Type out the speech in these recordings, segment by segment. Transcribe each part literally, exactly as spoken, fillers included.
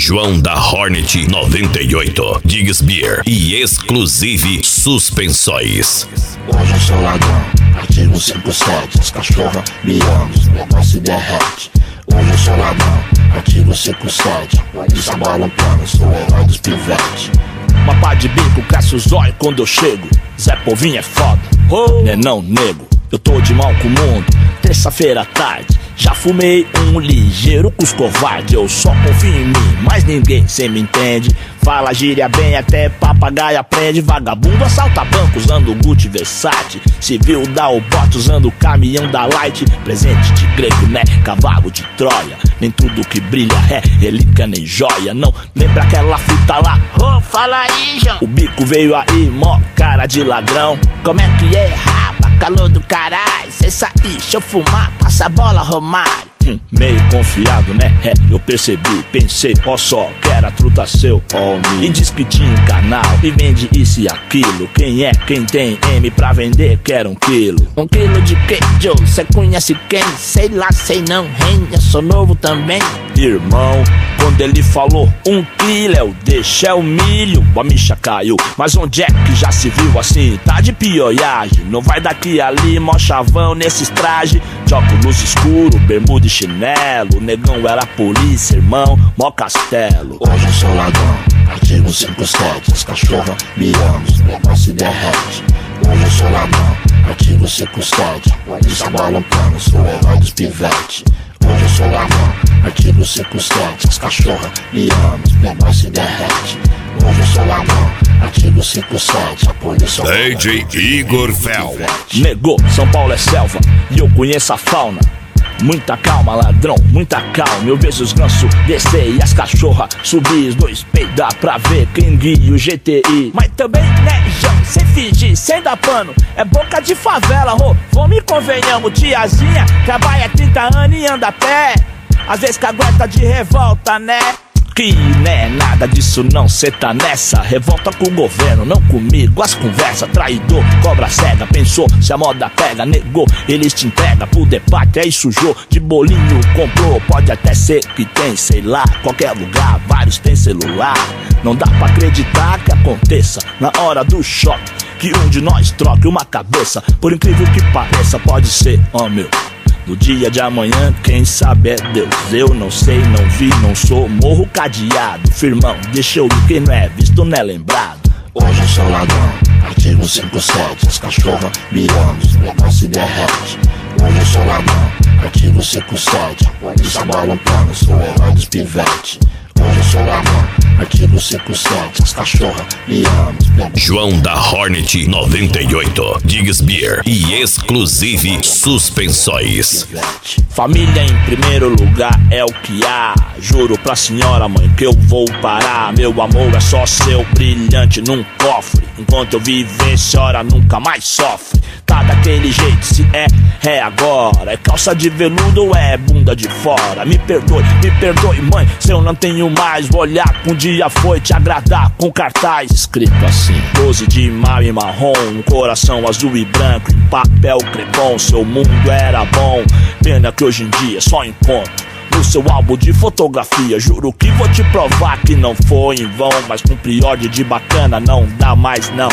João da Hornet noventa e oito, Diggs Beer e Exclusive Suspensóis. Hoje eu sou ladrão, artigo cinco sete, as cachorras me amam, os negócios derrete. Hoje eu sou ladrão, artigo cinco sete, polícia balançando, sou o herói dos pivetes. Uma pá de bico, cresce os olhos quando eu chego. Zé Povinho é foda, oh. Né não, nego, eu tô de mal com o mundo. Terça-feira à tarde, já fumei um ligeiro com os covardes. Eu só confio em mim, mas ninguém cê me entende. Fala gíria bem, até papagaio aprende. Vagabundo assalta banco usando Gucci Versace. Civil dá o bote usando o caminhão da Light. Presente de grego, né? Cavalo de Troia. Nem tudo que brilha é relíquia nem joia. Não lembra aquela fita lá? Oh, fala aí, João. O bico veio aí, mó cara de ladrão. Como é que é, rapa? Calor do caralho. Cê sair, deixa eu fumar, passa a bola, Romário. Hum, meio confiado, né? É, eu percebi, pensei, ó só, que era truta seu homem. E diz que tinha um canal e vende isso e aquilo. Quem é, quem tem M pra vender, quer um quilo. Um quilo de quê, Joe? Cê conhece quem? Sei lá, sei não, hein? Eu sou novo também. Irmão, quando ele falou um quilo, é o deixa, é o milho. A micha caiu, mas onde é que já se viu assim? Tá de pioiagem, não vai daqui ali, mó chavão nesses trajes. De óculos escuro, bermuda e chinelo. O negão era polícia, irmão, mó castelo. Hoje eu sou ladrão, artigo cinco sete, as cachorras me amam, os negócios derrete. Hoje eu sou ladrão, artigo cinco sete, polícia balançando, sou o herói dos pivetes. Hoje eu sou ladrão, artigo cinco sete, as cachorras me amam, os negócios derrete. Hoje eu sou ladrão, artigo cinco sete, a polícia... D J Igor Fel. Negou, São Paulo é selva e eu conheço a fauna. Muita calma, ladrão, muita calma. Eu vejo os gansos descer e as cachorras subir. Os dois peidar pra ver quem guia o G T I. Mas também, né, João, sem fingir, sem dar pano. É boca de favela, ô, vamos e convenhamos. Tiazinha trabalha trinta anos e anda a pé. Às vezes cagueta de revolta, né? Que né, nada disso não, cê tá nessa. Revolta com o governo, não comigo. As conversas, traidor, cobra cega. Pensou, se a moda pega, negou, eles te entregam pro debate, aí sujou. De bolinho comprou, pode até ser que tem, sei lá, qualquer lugar, vários tem celular. Não dá pra acreditar que aconteça na hora do choque, que um de nós troque uma cabeça. Por incrível que pareça, pode ser, ó, oh, meu. No dia de amanhã, quem sabe é Deus. Eu não sei, não vi, não sou, morro cadeado. Firmão, deixa eu ir, quem não é visto não é lembrado. Hoje eu sou ladrão, artigo cinco sete, as cachorras me amam, os negócios derrete. Hoje eu sou ladrão, artigo cinco sete, polícia balançando, sou o herói dos pivetes. Hoje eu sou ladrão, artigo cinco sete, as cachorras me amam. João da Hornet noventa e oito, Diggs Beer e Exclusive Suspensóis. Família em primeiro lugar é o que há. Juro pra senhora mãe que eu vou parar. Meu amor é só seu, brilhante num cofre. Enquanto eu viver, senhora nunca mais sofre. Tá daquele jeito, se é, é agora. É calça de veludo ou é bunda de fora? Me perdoe, me perdoe mãe, se eu não tenho mais. Vou olhar que um dia foi te agradar com cartaz escrito assim: doze de maio em marrom, um coração azul e branco em papel crepom. Seu mundo era bom, pena que hoje em dia só encontro no seu álbum de fotografia. Juro que vou te provar que não foi em vão, mas com priorde de bacana não dá mais não.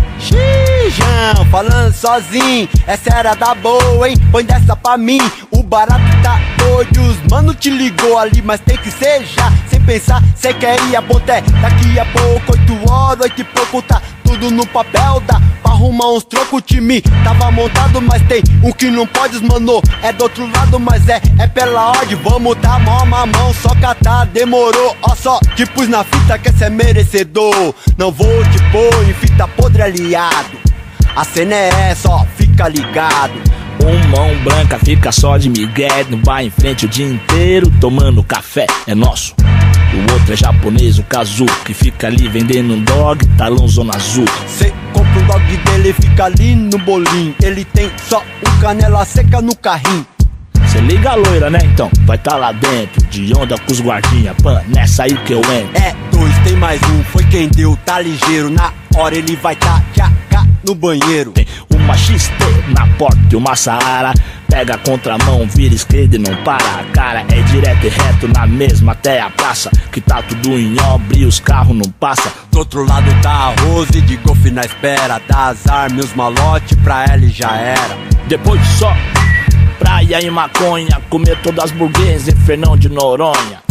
Xijão, falando sozinho, essa era da boa, hein? Põe dessa pra mim, o barato tá doido. Os mano te ligou ali, mas tem que ser já. Sem pensar, cê quer ir a ponté. Daqui a pouco, oito horas, oito e pouco, tá tudo no papel. Dá pra arrumar uns trocos, o time tava montado, mas tem um que não pode, mano. É do outro lado, mas é, é pela ordem. Vamos tá mó mamão, só catar, demorou. Ó só, te pus na fita que cê é merecedor. Não vou te pôr em fita podre aliado. A cena é essa, ó, fica ligado. Um mão branca fica só de migué, não vai em frente o dia inteiro tomando café, é nosso. O outro é japonês, o Kazu, que fica ali vendendo um dog, talão zona azul. Cê compra um dog dele, fica ali no bolinho. Ele tem só um canela seca no carrinho. Cê liga a loira, né, então? Vai tá lá dentro, de onda com os guardinha, pan, nessa aí que eu entro. É dois, tem mais um, foi quem deu, tá ligeiro. Na hora ele vai tá já cá no banheiro. Tem um uma X T na porta e uma Saara. Pega a contramão, vira esquerda e não para. A cara é direto e reto na mesma até a praça, que tá tudo em obra e os carros não passam. Do outro lado tá a Rose de golfe na espera. Dá as armas, os malote, pra ela e já era. Depois de só praia e maconha, comer todas as burguesas em Fernão de Noronha.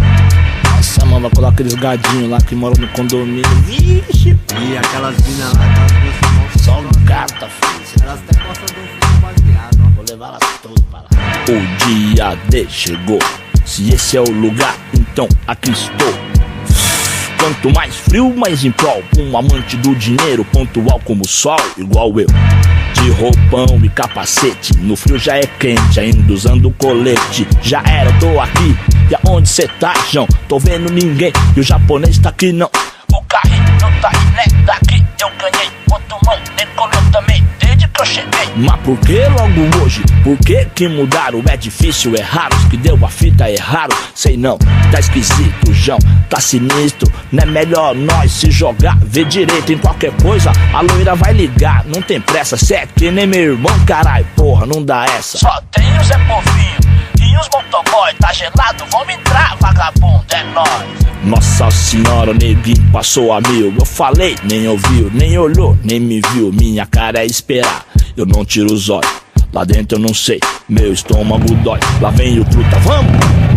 Nossa, mano, vai colocar aqueles gadinhos lá que moram no condomínio. Vixe, e aquelas minas lá, aquelas duas irmãos. Só um gata, filho. Elas até gostam do filho baseado, ó. Vou levar elas todas pra lá. O dia D chegou. Se esse é o lugar, então aqui estou. Quanto mais frio, mais em prol. Um amante do dinheiro, pontual como o sol, igual eu. De roupão e capacete, no frio já é quente, ainda usando colete. Já era, eu tô aqui, e aonde cê tá, João? Tô vendo ninguém, e o japonês tá aqui não. O carrinho não tá aí, né? Daqui eu ganhei, outro mão decolou também, desde que eu cheguei. Mas por que logo hoje? Por que que mudaram? É difícil, é raro, os que deu a fita é raro. Sei não, tá esquisito, João, tá sinistro. Não é melhor nós se jogar, ver direito em qualquer coisa. A loira vai ligar, não tem pressa, cê é que nem meu irmão, carai, porra, não dá essa. Só tem o Zé Povinho e os motoboy, tá gelado, vamos entrar, vagabundo, é nóis. Nossa senhora, o neguinho passou a mil. Eu falei, nem ouviu, nem olhou, nem me viu. Minha cara é esperar, eu não tiro os olhos. Lá dentro eu não sei, meu estômago dói. Lá vem o truta, vamos!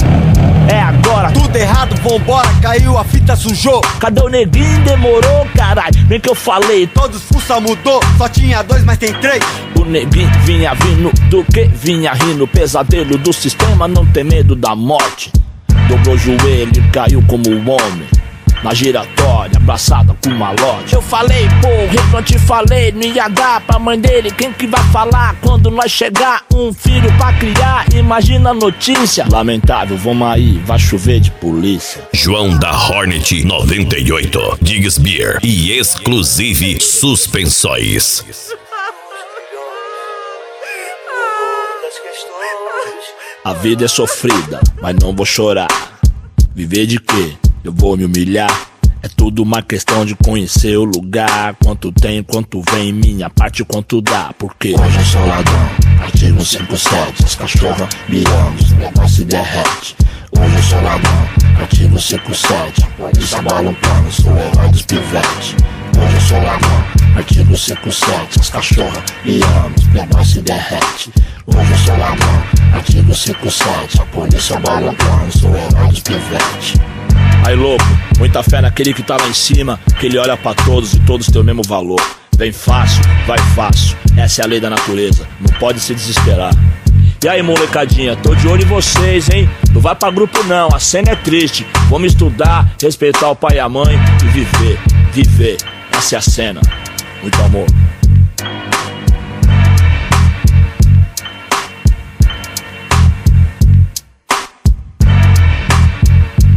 É agora! Tudo errado, vambora, caiu, a fita sujou. Cadê o neguinho? Demorou, caralho. Bem que eu falei, todos fuça mudou, só tinha dois, mas tem três. O neguinho vinha vindo do que? Vinha rindo, pesadelo do sistema, não tem medo da morte. Dobrou o joelho e caiu como um homem na giratória, abraçada com malote. Eu falei, porra, eu te falei, não ia dar pra mãe dele. Quem que vai falar quando nós chegar? Um filho pra criar, imagina a notícia. Lamentável, vamos aí, vai chover de polícia. João da Hornet noventa e oito, Diggs Beer e Exclusive Suspensóis. A vida é sofrida, mas não vou chorar. Viver de quê? Eu vou me humilhar. É tudo uma questão de conhecer o lugar. Quanto tem, quanto vem, minha parte, quanto dá. Porque hoje eu sou ladrão, artigo cinco sete. As cachorras me amam, os negócios se derrete. Hoje eu sou ladrão, artigo cinco sete. Polícia balançando, sou o herói dos pivetes. Hoje eu sou ladrão, artigo cinco sete. As cachorras me amam, os negócios se derrete. Hoje eu sou ladrão, artigo cinco sete. A polícia balançando, sou o herói dos pivetes. Aí louco, muita fé naquele que tá lá em cima, que ele olha pra todos e todos têm o mesmo valor. Vem fácil, vai fácil, essa é a lei da natureza, não pode se desesperar. E aí molecadinha, tô de olho em vocês, hein? Não vai pra grupo não, a cena é triste. Vamos estudar, respeitar o pai e a mãe e viver, viver, essa é a cena. Muito amor.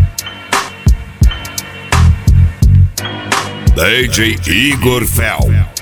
D J Igor Fel.